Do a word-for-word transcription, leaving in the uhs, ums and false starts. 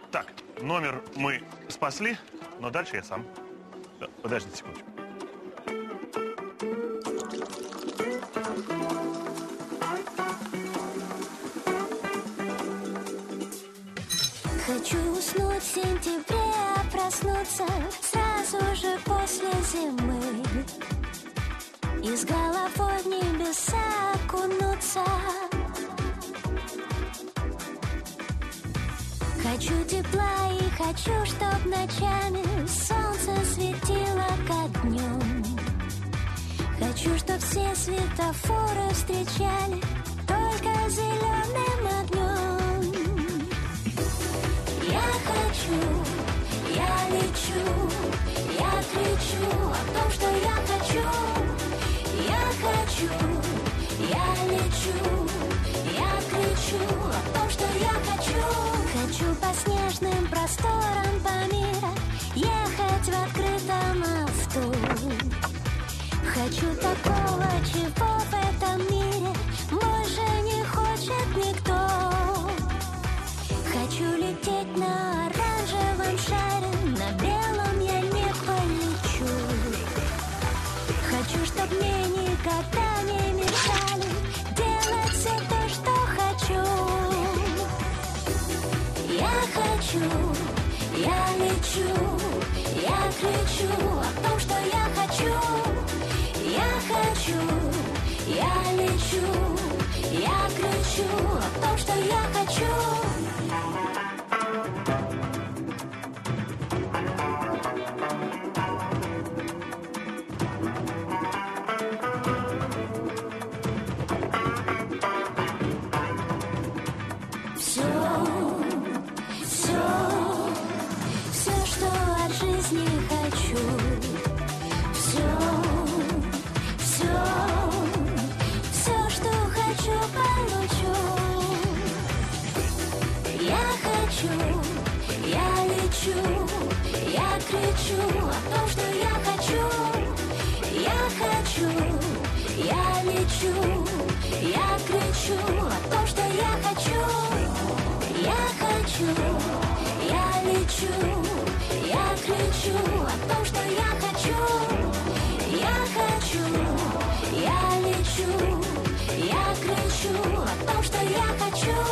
Так, номер мы спасли, но дальше я сам. Да, подождите секундочку. Хочу уснуть в сентябре, а проснуться сразу же после зимы. И с головой в небеса окунуться. Хочу тепла и хочу, чтоб ночами солнце светило ко дню. Хочу, чтоб все светофоры встречали только зеленым огнем. Я хочу, я лечу, я кричу о том, что я хочу. Я хочу, я лечу, я кричу о том, что я хочу. Хочу по снежным просторам по миру ехать в открытом авто. Хочу такого, чего в этом мире больше не хочет никто. Хочу лететь на оранжевом шаре, на белом я не полечу. Хочу, чтоб мне никогда не мешали делать все то, что хочу. Я хочу, я лечу, я кричу о том, что я хочу. Я хочу, я лечу, я кричу о том, что я хочу. Все, все, все, что от жизни хочу. Все, все, все, что хочу, получу. Я хочу, я лечу, я кричу о том, что я хочу. Я хочу, я лечу, я кричу о том, что я хочу. Я хочу, я лечу, я кричу о том, что я хочу. Я хочу, я лечу, я кричу о том, что я хочу.